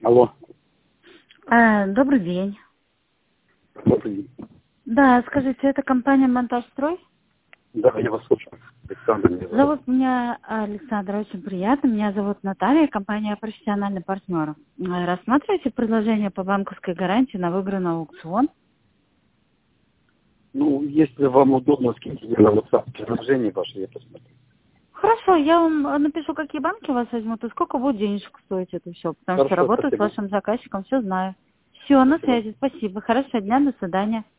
Алло. Добрый день. Добрый день. Да, скажите, это компания «Монтажстрой»? Да, я вас слушаю. Александр меня зовут. Зовут меня Александра, очень приятно. Меня зовут Наталья, компания «Профессиональный партнер». Рассматриваете предложение по банковской гарантии на выигранный аукцион? Ну, если вам удобно, скиньте мне на WhatsApp предложение ваше, я посмотрю. Хорошо, я вам напишу, какие банки вас возьмут и сколько будет денежек стоить это все, потому что Хорошо, работаю с спасибо. вашим заказчиком, все знаю. Все, на Спасибо. связи, спасибо. Хорошего дня, до свидания.